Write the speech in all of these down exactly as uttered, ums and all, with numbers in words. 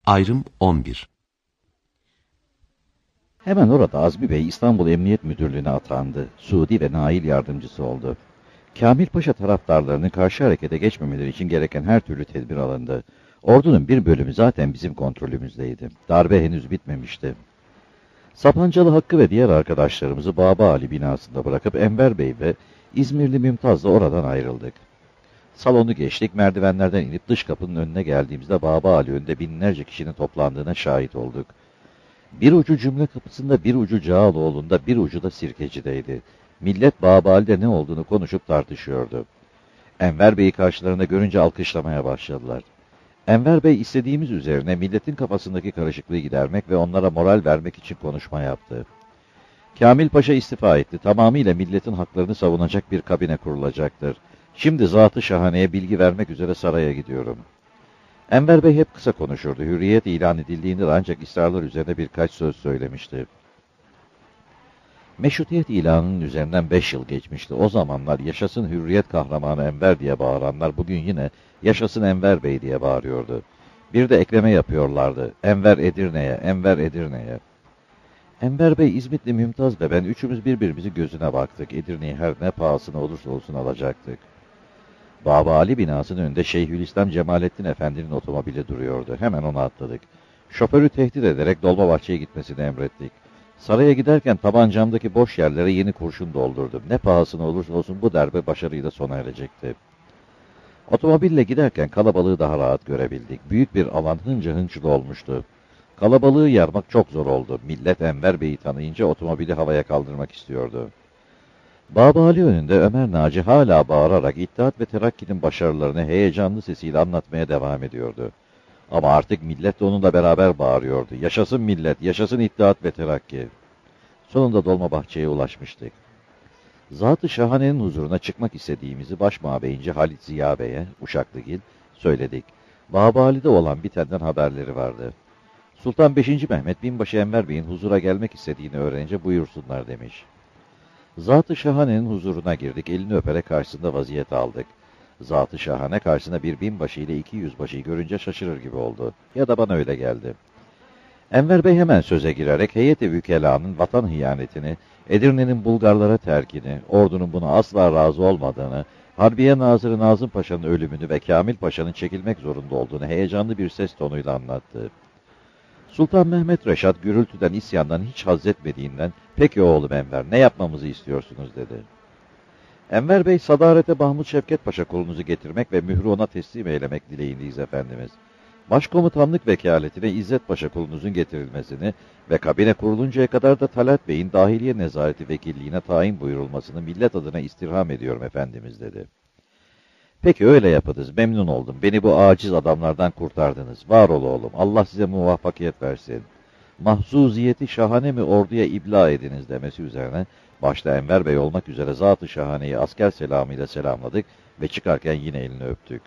Ayrım on bir. Hemen orada Azmi Bey İstanbul Emniyet Müdürlüğü'ne atandı. Suudi ve Nail yardımcısı oldu. Kamil Paşa taraftarlarının karşı harekete geçmemeleri için gereken her türlü tedbir alındı. Ordunun bir bölümü zaten bizim kontrolümüzdeydi. Darbe henüz bitmemişti. Sapancalı Hakkı ve diğer arkadaşlarımızı Baba Ali binasında bırakıp Enver Bey ve İzmirli Mümtaz'la oradan ayrıldık. Salonu geçtik, merdivenlerden inip dış kapının önüne geldiğimizde Baba Ali önünde binlerce kişinin toplandığına şahit olduk. Bir ucu cümle kapısında, bir ucu Cağaloğlu'nda, bir ucu da Sirkeci'deydi. Millet Baba Ali'de ne olduğunu konuşup tartışıyordu. Enver Bey'i karşılarında görünce alkışlamaya başladılar. Enver Bey istediğimiz üzerine milletin kafasındaki karışıklığı gidermek ve onlara moral vermek için konuşma yaptı. Kamil Paşa istifa etti. Tamamıyla milletin haklarını savunacak bir kabine kurulacaktır. Şimdi Zat-ı Şahane'ye bilgi vermek üzere saraya gidiyorum. Enver Bey hep kısa konuşurdu. Hürriyet ilan edildiğinde de ancak ısrarlar üzerine birkaç söz söylemişti. Meşrutiyet ilanının üzerinden beş yıl geçmişti. O zamanlar yaşasın Hürriyet kahramanı Enver diye bağıranlar bugün yine yaşasın Enver Bey diye bağırıyordu. Bir de ekleme yapıyorlardı. Enver Edirne'ye, Enver Edirne'ye. Enver Bey, İzmitli Mümtaz ve ben üçümüz birbirimizi gözüne baktık. Edirne'yi her ne pahasına olursa olsun alacaktık. Baba Ali binasının önünde Şeyhülislam Cemalettin Efendi'nin otomobili duruyordu. Hemen ona atladık. Şoförü tehdit ederek Dolmabahçe'ye gitmesini emrettik. Saraya giderken tabancamdaki boş yerlere yeni kurşun doldurdum. Ne pahasına olursa olsun bu darbe başarıyla sona erecekti. Otomobille giderken kalabalığı daha rahat görebildik. Büyük bir alan hınca hınç dolmuştu. Kalabalığı yarmak çok zor oldu. Millet Enver Bey'i tanıyınca otomobili havaya kaldırmak istiyordu. Baba Ali önünde Ömer Naci hala bağırarak İttihat ve Terakki'nin başarılarını heyecanlı sesiyle anlatmaya devam ediyordu. Ama artık millet de onunla beraber bağırıyordu. Yaşasın millet, yaşasın İttihat ve Terakki. Sonunda Dolmabahçe'ye ulaşmıştık. Zat-ı Şahane'nin huzuruna çıkmak istediğimizi başmabeyince Halit Ziya Bey'e, Uşaklıgil, söyledik. Baba Ali'de olan bitenden haberleri vardı. Sultan beşinci Mehmet binbaşı Enver Bey'in huzura gelmek istediğini öğrenince buyursunlar demiş. Zat-ı Şahane'nin huzuruna girdik, elini öperek karşısında vaziyet aldık. Zat-ı Şahane karşısında bir binbaşı ile iki yüzbaşıyı görünce şaşırır gibi oldu. Ya da bana öyle geldi. Enver Bey hemen söze girerek heyet-i vükelâ'nın vatan hiyanetini, Edirne'nin Bulgarlara terkini, ordunun buna asla razı olmadığını, Harbiye Nazırı Nazım Paşa'nın ölümünü ve Kamil Paşa'nın çekilmek zorunda olduğunu heyecanlı bir ses tonuyla anlattı. Sultan Mehmet Reşat gürültüden, isyandan hiç haz etmediğinden, "Peki oğlum Enver, ne yapmamızı istiyorsunuz?" dedi. Enver Bey, sadarete Mahmud Şevket Paşa kolunuzu getirmek ve mührü ona teslim eylemek dileğindeyiz efendimiz. Başkomutanlık vekaletine İzzet Paşa kulunuzun getirilmesini ve kabine kuruluncaya kadar da Talat Bey'in dahiliye nezareti vekilliğine tayin buyurulmasını millet adına istirham ediyorum efendimiz dedi. Peki öyle yapınız, memnun oldum. Beni bu aciz adamlardan kurtardınız. Var ol oğlum, Allah size muvaffakiyet versin. Mahzuziyeti şahane mi orduya ibla ediniz demesi üzerine, başta Enver Bey olmak üzere Zat-ı Şahane'yi asker selamıyla selamladık ve çıkarken yine elini öptük.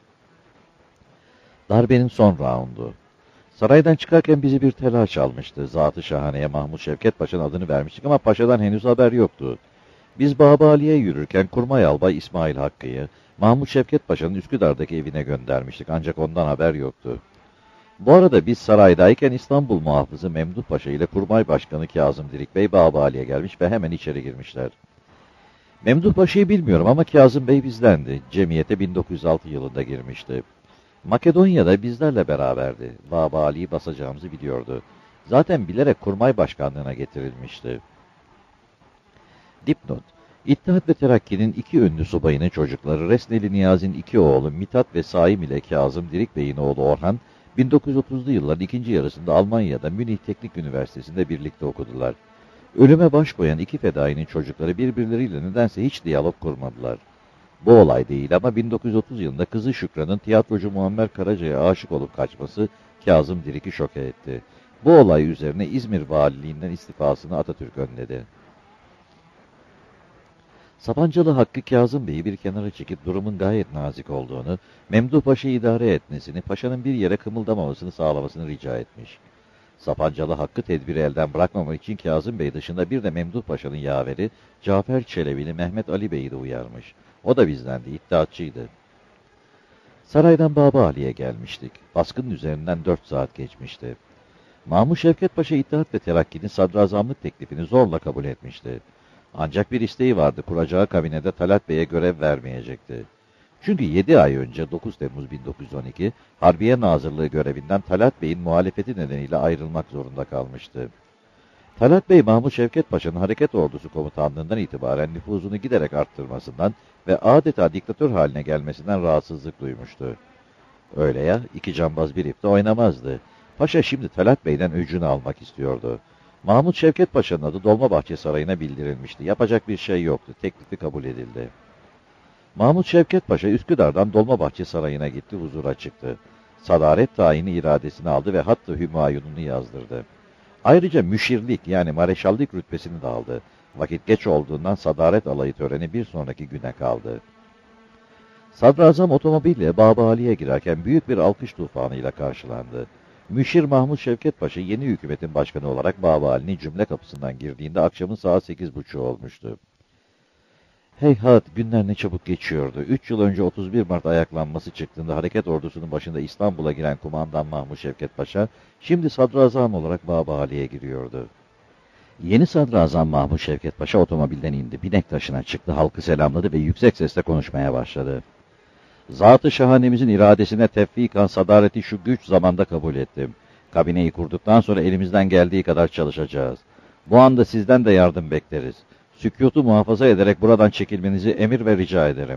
Darbenin son raundu. Saraydan çıkarken bizi bir telaş almıştı. Zat-ı Şahane'ye Mahmud Şevket Paşa'nın adını vermiştik ama paşadan henüz haber yoktu. Biz Baba Ali'ye yürürken Kurmay Albay İsmail Hakkı'yı Mahmud Şevket Paşa'nın Üsküdar'daki evine göndermiştik ancak ondan haber yoktu. Bu arada biz saraydayken İstanbul muhafızı Memduh Paşa ile Kurmay Başkanı Kazım Dirik Bey Baba Ali'ye gelmiş ve hemen içeri girmişler. Memduh Paşa'yı bilmiyorum ama Kazım Bey bizdendi. Cemiyete bin dokuz yüz altı yılında girmişti. Makedonya'da bizlerle beraberdi. Baba Ali'yi basacağımızı biliyordu. Zaten bilerek Kurmay Başkanlığına getirilmişti. Dipnot: İttihat ve Terakki'nin iki ünlü subayının çocukları Resneli Niyazi'nin iki oğlu Mithat ve Saim ile Kazım Dirik Bey'in oğlu Orhan, bin dokuz yüz otuzlu yılların ikinci yarısında Almanya'da Münih Teknik Üniversitesi'nde birlikte okudular. Ölüme baş koyan iki fedainin çocukları birbirleriyle nedense hiç diyalog kurmadılar. Bu olay değil ama bin dokuz yüz otuz yılında kızı Şükran'ın tiyatrocu Muammer Karaca'ya aşık olup kaçması Kazım Dirik'i şoke etti. Bu olay üzerine İzmir valiliğinden istifasını Atatürk önledi. Sapancalı Hakkı Kazım Bey'i bir kenara çekip durumun gayet nazik olduğunu, Memduh Paşa'yı idare etmesini, paşanın bir yere kımıldamamasını sağlamasını rica etmiş. Sapancalı Hakkı tedbiri elden bırakmamak için Kazım Bey dışında bir de Memduh Paşa'nın yaveri Cafer Çelebi'li Mehmet Ali Bey'i de uyarmış. O da bizdendi, iddiatçıydı. Saraydan Baba Ali'ye gelmiştik. Baskının üzerinden dört saat geçmişti. Mahmud Şevket Paşa İttihat ve Terakki'nin sadrazamlık teklifini zorla kabul etmişti. Ancak bir isteği vardı, kuracağı kabinede Talat Bey'e görev vermeyecekti. Çünkü yedi ay önce dokuz Temmuz bin dokuz yüz on iki, Harbiye Nazırlığı görevinden Talat Bey'in muhalefeti nedeniyle ayrılmak zorunda kalmıştı. Talat Bey, Mahmud Şevket Paşa'nın Hareket Ordusu komutanlığından itibaren nüfuzunu giderek arttırmasından ve adeta diktatör haline gelmesinden rahatsızlık duymuştu. Öyle ya, iki cambaz bir ipte oynamazdı. Paşa şimdi Talat Bey'den öcünü almak istiyordu. Mahmud Şevket Paşa'nın adı Dolmabahçe Sarayı'na bildirilmişti. Yapacak bir şey yoktu. Teklifi kabul edildi. Mahmud Şevket Paşa Üsküdar'dan Dolmabahçe Sarayı'na gitti, huzura çıktı. Sadaret tayini iradesini aldı ve hattı hümayununu yazdırdı. Ayrıca müşirlik yani mareşallik rütbesini de aldı. Vakit geç olduğundan sadaret alayı töreni bir sonraki güne kaldı. Sadrazam otomobille Baba Ali'ye girerken büyük bir alkış tufanıyla karşılandı. Müşir Mahmud Şevket Paşa yeni hükümetin başkanı olarak Baba Ali'nin cümle kapısından girdiğinde akşamın saat sekiz buçuğu olmuştu. Heyhat, günler ne çabuk geçiyordu. Üç yıl önce otuz bir Mart ayaklanması çıktığında Hareket Ordusu'nun başında İstanbul'a giren kumandan Mahmud Şevket Paşa, şimdi sadrazam olarak Baba Ali'ye giriyordu. Yeni sadrazam Mahmud Şevket Paşa otomobilden indi, binek taşına çıktı, halkı selamladı ve yüksek sesle konuşmaya başladı. Zat-ı şahanemizin iradesine tevfikan sadareti şu güç zamanda kabul ettim. Kabineyi kurduktan sonra elimizden geldiği kadar çalışacağız. Bu anda sizden de yardım bekleriz. Sükutu muhafaza ederek buradan çekilmenizi emir ve rica ederim.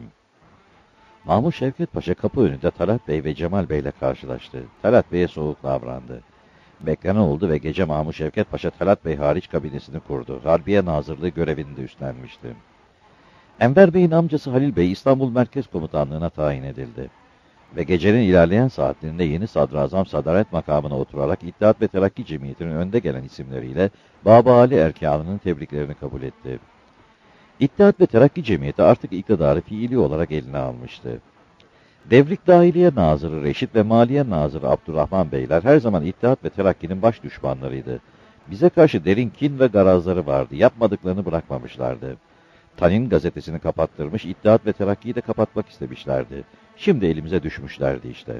Mahmud Şevket Paşa kapı önünde Talat Bey ve Cemal Bey ile karşılaştı. Talat Bey'e soğuk davrandı. Beklenen oldu ve gece Mahmud Şevket Paşa Talat Bey hariç kabinesini kurdu. Harbiye Nazırlığı görevini de üstlenmişti. Enver Bey'in amcası Halil Bey İstanbul Merkez Komutanlığı'na tayin edildi. Ve gecenin ilerleyen saatlerinde yeni sadrazam sadaret makamına oturarak İttihat ve Terakki Cemiyeti'nin önde gelen isimleriyle Baba Ali erkanının tebriklerini kabul etti. İttihat ve Terakki Cemiyeti artık iktidarı fiili olarak eline almıştı. Devrik Dahiliye Nazırı Reşit ve Maliye Nazırı Abdurrahman Beyler her zaman İttihat ve Terakki'nin baş düşmanlarıydı. Bize karşı derin kin ve garazları vardı, yapmadıklarını bırakmamışlardı. Tanin gazetesini kapattırmış, İttihat ve Terakki'yi de kapatmak istemişlerdi. Şimdi elimize düşmüşlerdi işte.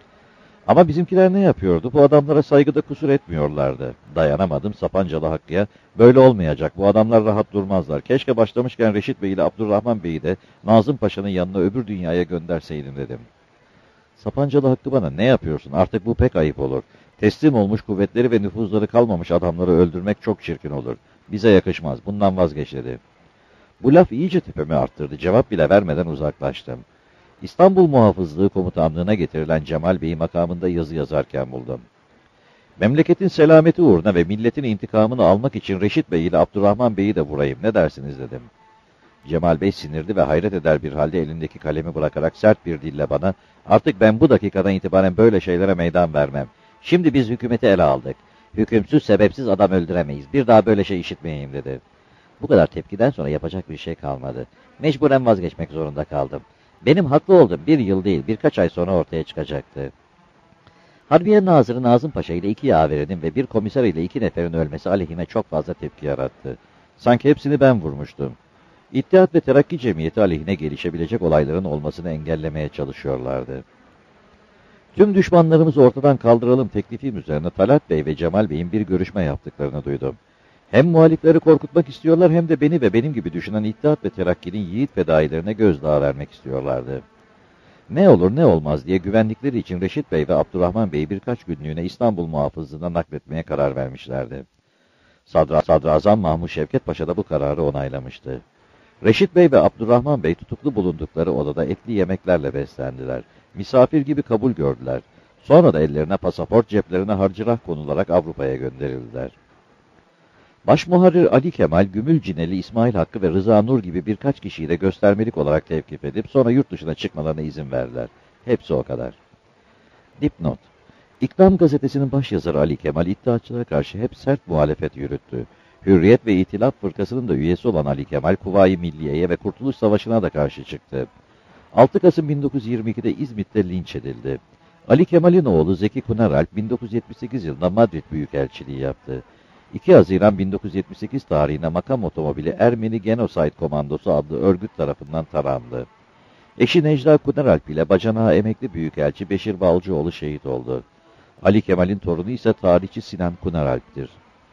Ama bizimkiler ne yapıyordu? Bu adamlara saygıda kusur etmiyorlardı. Dayanamadım Sapancalı Hakkı'ya. Böyle olmayacak, bu adamlar rahat durmazlar. Keşke başlamışken Reşit Bey ile Abdurrahman Bey'i de Nazım Paşa'nın yanına öbür dünyaya gönderseydim dedim. Sapancalı Hakkı bana ne yapıyorsun? Artık bu pek ayıp olur. Teslim olmuş kuvvetleri ve nüfuzları kalmamış adamları öldürmek çok çirkin olur. Bize yakışmaz. Bundan vazgeç dedi. Bu laf iyice tepemi arttırdı. Cevap bile vermeden uzaklaştım. İstanbul Muhafızlığı Komutanlığı'na getirilen Cemal Bey'i makamında yazı yazarken buldum. Memleketin selameti uğruna ve milletin intikamını almak için Reşit Bey ile Abdurrahman Bey'i de vurayım. Ne dersiniz dedim. Cemal Bey sinirli ve hayret eder bir halde elindeki kalemi bırakarak sert bir dille bana, artık ben bu dakikadan itibaren böyle şeylere meydan vermem. Şimdi biz hükümeti ele aldık. Hükümsüz sebepsiz adam öldüremeyiz. Bir daha böyle şey işitmeyeyim dedi. Bu kadar tepkiden sonra yapacak bir şey kalmadı. Mecburen vazgeçmek zorunda kaldım. Benim haklı olduğum bir yıl değil, birkaç ay sonra ortaya çıkacaktı. Harbiye Nazırı Nazım Paşa ile iki yaverenin ve bir komiser ile iki neferin ölmesi aleyhime çok fazla tepki yarattı. Sanki hepsini ben vurmuştum. İttihat ve Terakki Cemiyeti aleyhine gelişebilecek olayların olmasını engellemeye çalışıyorlardı. Tüm düşmanlarımızı ortadan kaldıralım teklifim üzerine Talat Bey ve Cemal Bey'in bir görüşme yaptıklarını duydum. Hem muhalifleri korkutmak istiyorlar hem de beni ve benim gibi düşünen İttihat ve Terakki'nin yiğit fedailerine gözdağı vermek istiyorlardı. Ne olur ne olmaz diye güvenlikleri için Reşit Bey ve Abdurrahman Bey'i birkaç günlüğüne İstanbul Muhafızlığı'na nakletmeye karar vermişlerdi. Sadra Sadrazam Mahmud Şevket Paşa da bu kararı onaylamıştı. Reşit Bey ve Abdurrahman Bey tutuklu bulundukları odada etli yemeklerle beslendiler. Misafir gibi kabul gördüler. Sonra da ellerine pasaport, ceplerine harcırah konularak Avrupa'ya gönderildiler. Başmuharrir Ali Kemal, Gümülcineli İsmail Hakkı ve Rıza Nur gibi birkaç kişiyi de göstermelik olarak tevkif edip sonra yurt dışına çıkmalarına izin verdiler. Hepsi o kadar. Dipnot: İkram gazetesinin başyazarı Ali Kemal, iddiaçılara karşı hep sert muhalefet yürüttü. Hürriyet ve İtilaf Fırkası'nın da üyesi olan Ali Kemal, Kuvayi Milliye'ye ve Kurtuluş Savaşı'na da karşı çıktı. altı Kasım bin dokuz yüz yirmi iki'de İzmit'te linç edildi. Ali Kemal'in oğlu Zeki Kuneralp, bin dokuz yüz yetmiş sekiz yılında Madrid Büyükelçiliği yaptı. iki Haziran bin dokuz yüz yetmiş sekiz tarihinde makam otomobili Ermeni Genocide Komandosu adlı örgüt tarafından tarandı. Eşi Necla Kuneralp ile bacanağı emekli büyükelçi Beşir Balcıoğlu şehit oldu. Ali Kemal'in torunu ise tarihçi Sinan Kuneralp'tir.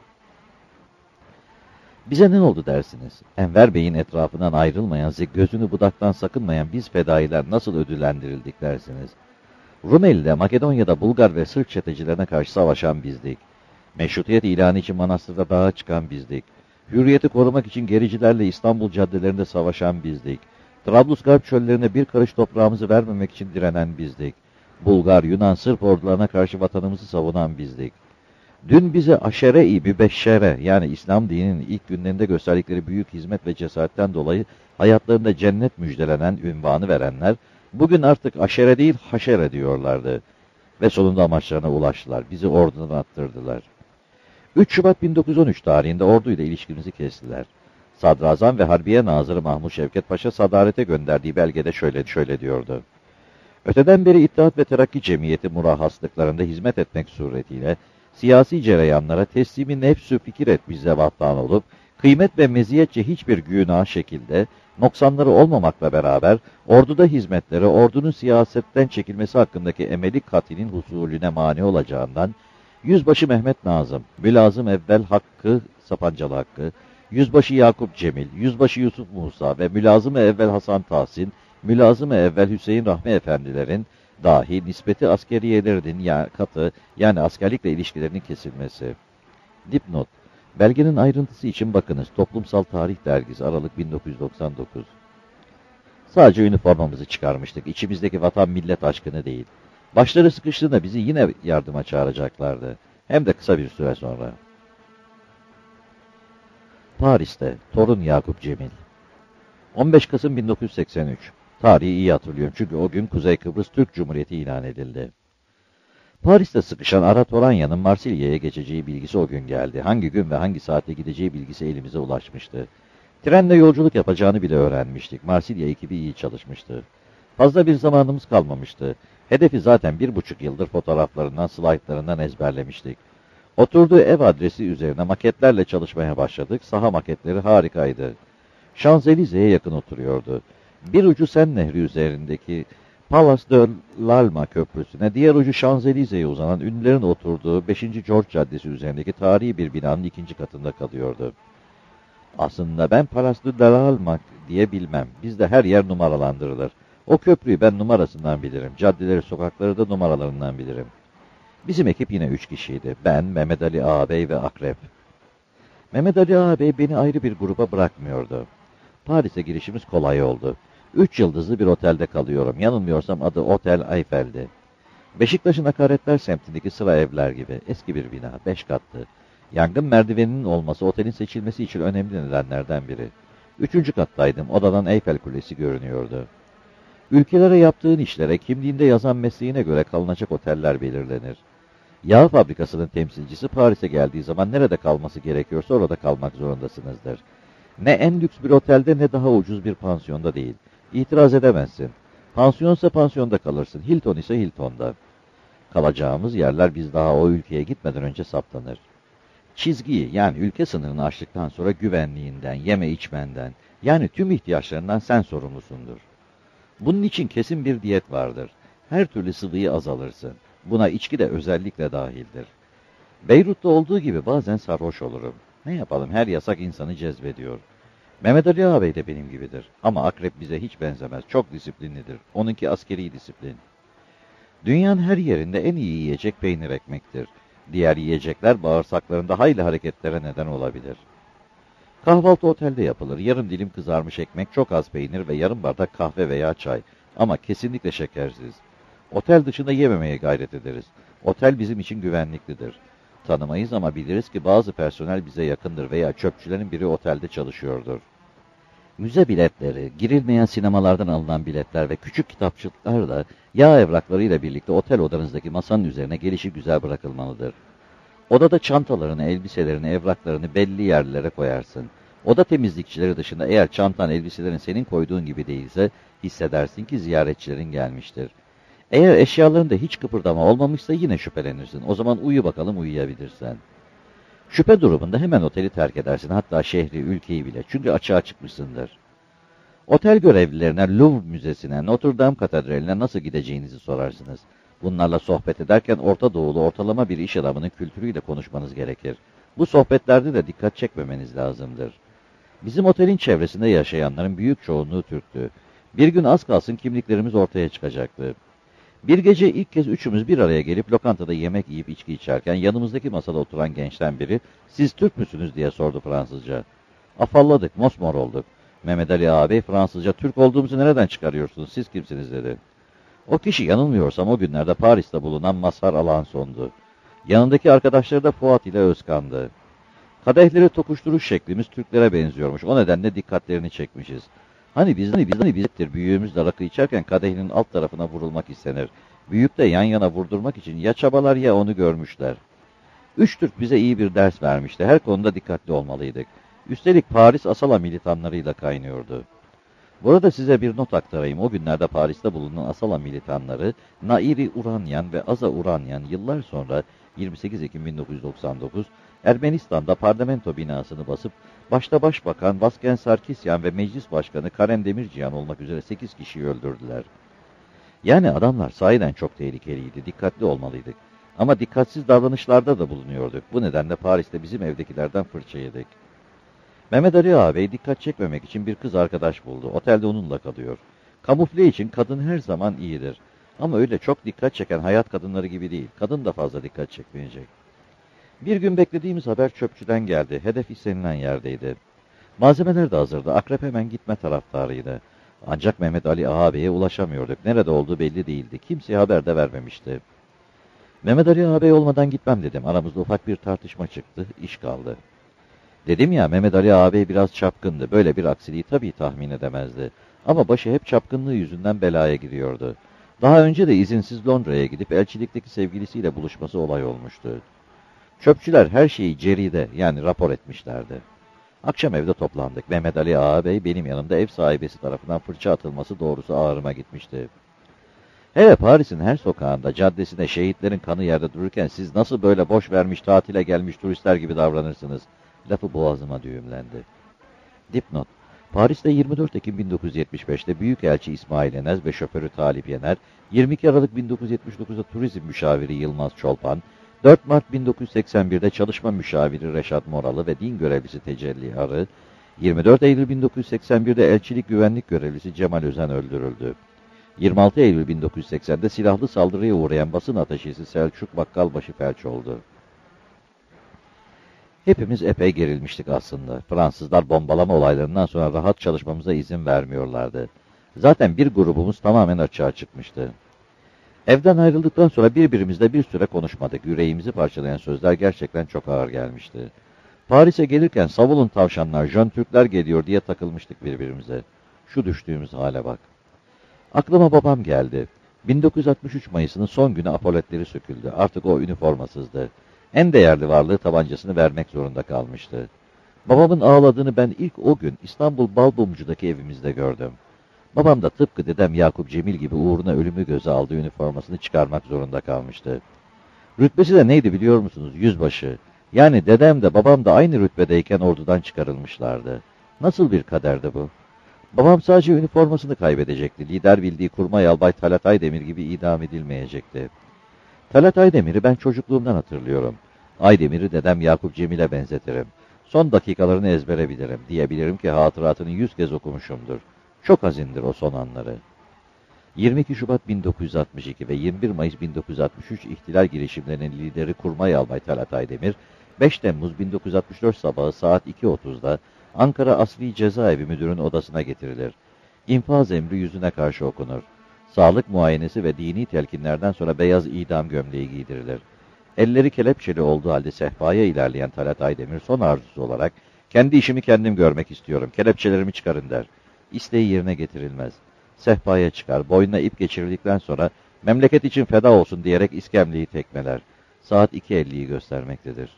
Bize ne oldu dersiniz? Enver Bey'in etrafından ayrılmayan, gözünü budaktan sakınmayan biz fedailer nasıl ödüllendirildik dersiniz? Rumeli'de, Makedonya'da Bulgar ve Sırp çetecilerine karşı savaşan bizdik. Meşrutiyet ilanı için manastırda dağa çıkan bizdik. Hürriyeti korumak için gericilerle İstanbul caddelerinde savaşan bizdik. Trablusgarp çöllerine bir karış toprağımızı vermemek için direnen bizdik. Bulgar, Yunan, Sırp ordularına karşı vatanımızı savunan bizdik. Dün bize aşere-i mübeşşere, yani İslam dininin ilk günlerinde gösterdikleri büyük hizmet ve cesaretten dolayı hayatlarında cennet müjdelenen ünvanı verenler, bugün artık aşere değil haşere diyorlardı. Ve sonunda amaçlarına ulaştılar. Bizi ordudan attırdılar. üç Şubat bin dokuz yüz on üç tarihinde orduyla ilişkimizi kestiler. Sadrazam ve Harbiye Nazırı Mahmud Şevket Paşa sadarete gönderdiği belgede şöyle şöyle diyordu. Öteden beri İttihat ve Terakki Cemiyeti murahhaslıklarında hizmet etmek suretiyle siyasi cereyanlara teslimi nefsü fikir et bize vattan olup, kıymet ve meziyetçe hiçbir günah şekilde noksanları olmamakla beraber orduda hizmetleri ordunun siyasetten çekilmesi hakkındaki emeli katinin husulüne mani olacağından, Yüzbaşı Mehmet Nazım, Mülazım Evvel Hakkı, Sapancalı Hakkı, Yüzbaşı Yakup Cemil, Yüzbaşı Yusuf Musa ve Mülazım Evvel Hasan Tahsin, Mülazım Evvel Hüseyin Rahmi Efendilerin dahi nispeti askeriyelerinin ya katı, yani askerlikle ilişkilerinin kesilmesi. Dipnot: belgenin ayrıntısı için bakınız. Toplumsal Tarih Dergisi, Aralık bin dokuz yüz doksan dokuz. Sadece üniformamızı çıkarmıştık. İçimizdeki vatan millet aşkını değil. Başları sıkıştığında bizi yine yardıma çağıracaklardı. Hem de kısa bir süre sonra. Paris'te torun Yakup Cemil. on beş Kasım bin dokuz yüz seksen üç. Tarihi iyi hatırlıyorum çünkü o gün Kuzey Kıbrıs Türk Cumhuriyeti ilan edildi. Paris'te sıkışan Arat Oranya'nın Marsilya'ya geçeceği bilgisi o gün geldi. Hangi gün ve hangi saatte gideceği bilgisi elimize ulaşmıştı. Trenle yolculuk yapacağını bile öğrenmiştik. Marsilya ekibi iyi çalışmıştı. Fazla bir zamanımız kalmamıştı. Hedefi zaten bir buçuk yıldır fotoğraflarından, slaytlarından ezberlemiştik. Oturduğu ev adresi üzerine maketlerle çalışmaya başladık. Saha maketleri harikaydı. Şanzelize'ye yakın oturuyordu. Bir ucu Sen Nehri üzerindeki Palace de l'Alma Köprüsü'ne, diğer ucu Şanzelize'ye uzanan ünlülerin oturduğu beşinci George Caddesi üzerindeki tarihi bir binanın ikinci katında kalıyordu. Aslında ben Palace de l'Alma diye bilmem. Bizde her yer numaralandırılır. O köprüyü ben numarasından bilirim. Caddeleri, sokakları da numaralarından bilirim. Bizim ekip yine üç kişiydi. Ben, Mehmet Ali Ağabey ve Akrep. Mehmet Ali Ağabey beni ayrı bir gruba bırakmıyordu. Paris'e girişimiz kolay oldu. Üç yıldızlı bir otelde kalıyorum. Yanılmıyorsam adı Otel Eyfel'di. Beşiktaş'ın Akaretler semtindeki sıra evler gibi. Eski bir bina, beş katlı. Yangın merdiveninin olması otelin seçilmesi için önemli nedenlerden biri. Üçüncü kattaydım. Odadan Eyfel Kulesi görünüyordu. Ülkelere yaptığın işlere, kimliğinde yazan mesleğine göre kalınacak oteller belirlenir. Yağ fabrikasının temsilcisi Paris'e geldiği zaman nerede kalması gerekiyorsa orada kalmak zorundasınızdır. Ne en lüks bir otelde ne daha ucuz bir pansiyonda değil. İtiraz edemezsin. Pansiyonsa pansiyonda kalırsın. Hilton ise Hilton'da. Kalacağımız yerler biz daha o ülkeye gitmeden önce saptanır. Çizgiyi, yani ülke sınırını aştıktan sonra güvenliğinden, yeme içmenden, yani tüm ihtiyaçlarından sen sorumlusundur. Bunun için kesin bir diyet vardır. Her türlü sıvıyı az alırsın. Buna içki de özellikle dahildir. Beyrut'ta olduğu gibi bazen sarhoş olurum. Ne yapalım, her yasak insanı cezbediyor. Mehmet Ali ağabey de benim gibidir. Ama Akrep bize hiç benzemez. Çok disiplinlidir. Onunki askeri disiplin. Dünyanın her yerinde en iyi yiyecek peynir ekmektir. Diğer yiyecekler bağırsaklarında hayli hareketlere neden olabilir. Kahvaltı otelde yapılır. Yarım dilim kızarmış ekmek, çok az peynir ve yarım bardak kahve veya çay. Ama kesinlikle şekersiz. Otel dışında yememeye gayret ederiz. Otel bizim için güvenliklidir. Tanımayız ama biliriz ki bazı personel bize yakındır veya çöpçülerin biri otelde çalışıyordur. Müze biletleri, girilmeyen sinemalardan alınan biletler ve küçük kitapçıklar da yağ evraklarıyla birlikte otel odanızdaki masanın üzerine gelişi güzel bırakılmalıdır. Odada çantalarını, elbiselerini, evraklarını belli yerlere koyarsın. Oda temizlikçileri dışında eğer çantan, elbiselerin senin koyduğun gibi değilse hissedersin ki ziyaretçilerin gelmiştir. Eğer eşyalarında hiç kıpırdama olmamışsa yine şüphelenirsin. O zaman uyu bakalım uyuyabilirsen. Şüphe durumunda hemen oteli terk edersin. Hatta şehri, ülkeyi bile. Çünkü açığa çıkmışsındır. Otel görevlilerine, Louvre Müzesi'ne, Notre Dame Katedrali'ne nasıl gideceğinizi sorarsınız. Bunlarla sohbet ederken Orta Doğulu ortalama bir iş adamının kültürüyle konuşmanız gerekir. Bu sohbetlerde de dikkat çekmemeniz lazımdır. Bizim otelin çevresinde yaşayanların büyük çoğunluğu Türktü. Bir gün az kalsın kimliklerimiz ortaya çıkacaktı. Bir gece ilk kez üçümüz bir araya gelip lokantada yemek yiyip içki içerken yanımızdaki masada oturan gençten biri "Siz Türk müsünüz?" diye sordu Fransızca. Afalladık, mosmor olduk. Mehmet Ali ağabey Fransızca "Türk olduğumuzu nereden çıkarıyorsunuz, siz kimsiniz?" dedi. O kişi yanılmıyorsam o günlerde Paris'te bulunan Mazhar Alanson'du. Yanındaki arkadaşları da Fuat ile Özkan'dı. Kadehleri tokuşturuş şeklimiz Türklere benziyormuş. O nedenle dikkatlerini çekmişiz. Hani biz, hani biz, hani bizdir. Büyüğümüz de rakı içerken kadehinin alt tarafına vurulmak istenir. Büyük de yan yana vurdurmak için ya çabalar ya onu görmüşler. Üç Türk bize iyi bir ders vermişti. Her konuda dikkatli olmalıydık. Üstelik Paris Asala militanlarıyla kaynıyordu. Burada size bir not aktarayım. O günlerde Paris'te bulunan Asala militanları, Nairi Uranyan ve Aza Uranyan yıllar sonra yirmi sekiz Ekim bin dokuz yüz doksan dokuz Ermenistan'da parlamento binasını basıp başta Başbakan Vasken Sarkisyan ve Meclis Başkanı Karen Demirciyan olmak üzere sekiz kişiyi öldürdüler. Yani adamlar sahiden çok tehlikeliydi, dikkatli olmalıydık. Ama dikkatsiz davranışlarda da bulunuyorduk. Bu nedenle Paris'te bizim evdekilerden fırça yedik. Mehmet Ali ağabey dikkat çekmemek için bir kız arkadaş buldu. Otelde onunla kalıyor. Kamufle için kadın her zaman iyidir. Ama öyle çok dikkat çeken hayat kadınları gibi değil. Kadın da fazla dikkat çekmeyecek. Bir gün beklediğimiz haber çöpçüden geldi. Hedef istenilen yerdeydi. Malzemeler de hazırdı. Akrep hemen gitme taraftarıydı. Ancak Mehmet Ali ağabeye ulaşamıyorduk. Nerede olduğu belli değildi. Kimseye haber de vermemişti. Mehmet Ali ağabey olmadan gitmem dedim. Aramızda ufak bir tartışma çıktı. İş kaldı. Dedim ya, Mehmet Ali ağabey biraz çapkındı. Böyle bir aksiliği tabii tahmin edemezdi. Ama başı hep çapkınlığı yüzünden belaya giriyordu. Daha önce de izinsiz Londra'ya gidip elçilikteki sevgilisiyle buluşması olay olmuştu. Çöpçüler her şeyi ceride yani rapor etmişlerdi. Akşam evde toplandık. Mehmet Ali ağabey benim yanımda ev sahibesi tarafından fırça atılması doğrusu ağrıma gitmişti. Hele Paris'in her sokağında, caddesinde şehitlerin kanı yerde dururken siz nasıl böyle boş vermiş, tatile gelmiş turistler gibi davranırsınız? Lafı boğazıma düğümlendi. Dipnot: Paris'te yirmi dört Ekim bin dokuz yüz yetmiş beş'te Büyükelçi İsmail Enez ve şoförü Talip Yener, yirmi iki Aralık bin dokuz yüz yetmiş dokuz'da Turizm Müşaviri Yılmaz Çolpan, dört Mart bin dokuz yüz seksen bir'de Çalışma Müşaviri Reşat Moralı ve Din Görevlisi Tecelli Arı, yirmi dört Eylül bin dokuz yüz seksen bir'de Elçilik Güvenlik Görevlisi Cemal Özen öldürüldü. yirmi altı Eylül bin dokuz yüz seksen'de silahlı saldırıya uğrayan basın ateşisi Selçuk Bakkalbaşı felç oldu. Hepimiz epey gerilmiştik aslında. Fransızlar bombalama olaylarından sonra rahat çalışmamıza izin vermiyorlardı. Zaten bir grubumuz tamamen açığa çıkmıştı. Evden ayrıldıktan sonra birbirimizle bir süre konuşmadık. Yüreğimizi parçalayan sözler gerçekten çok ağır gelmişti. Paris'e gelirken savulun tavşanlar, Jön Türkler geliyor diye takılmıştık birbirimize. Şu düştüğümüz hale bak. Aklıma babam geldi. bin dokuz yüz altmış üç Mayıs'ının son günü apoletleri söküldü. Artık o üniformasızdı. En değerli varlığı tabancasını vermek zorunda kalmıştı. Babamın ağladığını ben ilk o gün İstanbul Balbumcu'daki evimizde gördüm. Babam da tıpkı dedem Yakup Cemil gibi uğruna ölümü göze aldığı üniformasını çıkarmak zorunda kalmıştı. Rütbesi de neydi biliyor musunuz? Yüzbaşı. Yani dedem de babam da aynı rütbedeyken ordudan çıkarılmışlardı. Nasıl bir kaderdi bu? Babam sadece üniformasını kaybedecekti. Lider bildiği Kurmay Albay Talat Aydemir gibi idam edilmeyecekti. Talat Aydemir'i ben çocukluğumdan hatırlıyorum. Aydemir'i dedem Yakup Cemil'e benzetirim. Son dakikalarını ezbere bilirim. Diyebilirim ki hatıratını yüz kez okumuşumdur. Çok hazindir o son anları. yirmi iki Şubat bin dokuz yüz altmış iki ve yirmi bir Mayıs bin dokuz yüz altmış üç ihtilal girişimlerinin lideri Kurmay Albay Talat Aydemir, beş Temmuz bin dokuz yüz altmış dört sabahı saat iki otuz'da Ankara Asli Cezaevi Müdürü'nün odasına getirilir. İnfaz emri yüzüne karşı okunur. Sağlık muayenesi ve dini telkinlerden sonra beyaz idam gömleği giydirilir. Elleri kelepçeli olduğu halde sehpaya ilerleyen Talat Aydemir son arzusu olarak kendi işimi kendim görmek istiyorum, kelepçelerimi çıkarın der. İsteği yerine getirilmez. Sehpaya çıkar, boynuna ip geçirildikten sonra memleket için feda olsun diyerek iskemleyi tekmeler. Saat iki elli'yi göstermektedir.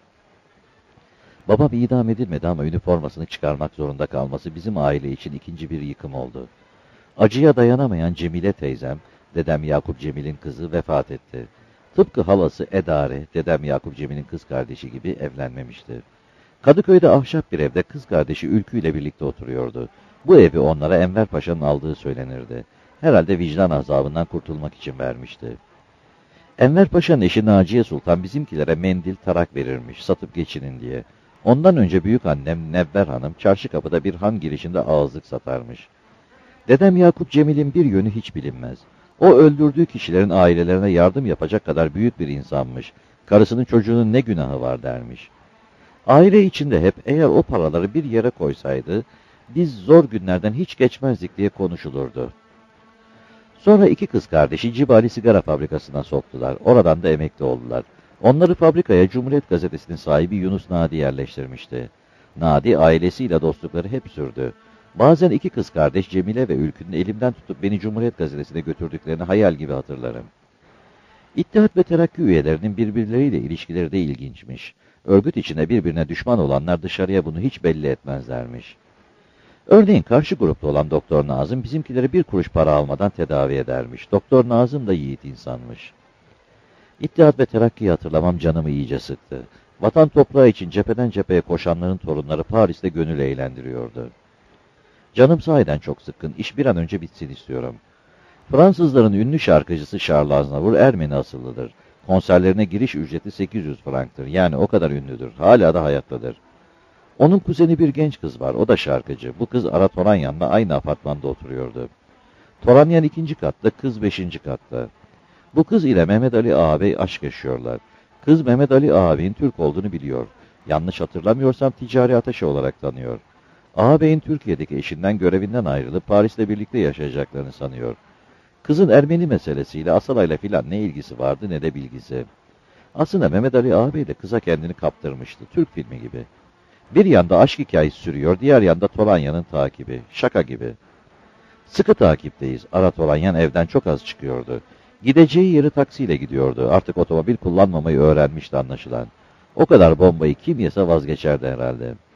Babam idam edilmedi ama üniformasını çıkarmak zorunda kalması bizim aile için ikinci bir yıkım oldu. Acıya dayanamayan Cemile teyzem, dedem Yakup Cemil'in kızı vefat etti. Tıpkı halası Edare, dedem Yakup Cemil'in kız kardeşi gibi evlenmemişti. Kadıköy'de ahşap bir evde kız kardeşi Ülkü ile birlikte oturuyordu. Bu evi onlara Enver Paşa'nın aldığı söylenirdi. Herhalde vicdan azabından kurtulmak için vermişti. Enver Paşa'nın eşi Naciye Sultan bizimkilere mendil, tarak verirmiş, satıp geçinin diye. Ondan önce büyük annem Nevber Hanım çarşı kapıda bir han girişinde ağızlık satarmış. Dedem Yakup Cemil'in bir yönü hiç bilinmez. O öldürdüğü kişilerin ailelerine yardım yapacak kadar büyük bir insanmış. Karısının çocuğunun ne günahı var dermiş. Aile içinde hep eğer o paraları bir yere koysaydı, biz zor günlerden hiç geçmezdik diye konuşulurdu. Sonra iki kız kardeşi Cibali Sigara Fabrikası'na soktular. Oradan da emekli oldular. Onları fabrikaya Cumhuriyet Gazetesi'nin sahibi Yunus Nadi yerleştirmişti. Nadi ailesiyle dostlukları hep sürdü. Bazen iki kız kardeş Cemile ve Ülkü'nün elimden tutup beni Cumhuriyet Gazetesi'ne götürdüklerini hayal gibi hatırlarım. İttihat ve Terakki üyelerinin birbirleriyle ilişkileri de ilginçmiş. Örgüt içinde birbirine düşman olanlar dışarıya bunu hiç belli etmezlermiş. Örneğin karşı grupta olan Doktor Nazım bizimkileri bir kuruş para almadan tedavi edermiş. Doktor Nazım da yiğit insanmış. İttihat ve Terakki'yi hatırlamam canımı iyice sıktı. Vatan toprağı için cepheden cepheye koşanların torunları Paris'te gönül eğlendiriyordu. Canım sahiden çok sıkkın, iş bir an önce bitsin istiyorum. Fransızların ünlü şarkıcısı Charles Aznavour Ermeni asıllıdır. Konserlerine giriş ücreti sekiz yüz franktır. Yani o kadar ünlüdür. Hala da hayattadır. Onun kuzeni bir genç kız var. O da şarkıcı. Bu kız Ara Toranyan'la aynı apartmanda oturuyordu. Toranyan ikinci katta, kız beşinci katta. Bu kız ile Mehmet Ali ağabey aşk yaşıyorlar. Kız Mehmet Ali ağabeyin Türk olduğunu biliyor. Yanlış hatırlamıyorsam ticari ateşi olarak tanıyor. Ağabeyin Türkiye'deki eşinden görevinden ayrılıp Paris'te birlikte yaşayacaklarını sanıyor. Kızın Ermeni meselesiyle Asalay'la filan ne ilgisi vardı ne de bilgisi. Aslında Mehmet Ali ağabey de kıza kendini kaptırmıştı. Türk filmi gibi. Bir yanda aşk hikayesi sürüyor, diğer yanda Toranya'nın takibi. Şaka gibi. Sıkı takipteyiz. Ara Toranyan evden çok az çıkıyordu. Gideceği yeri taksiyle gidiyordu. Artık otomobil kullanmamayı öğrenmişti anlaşılan. O kadar bombayı kim yese vazgeçerdi herhalde.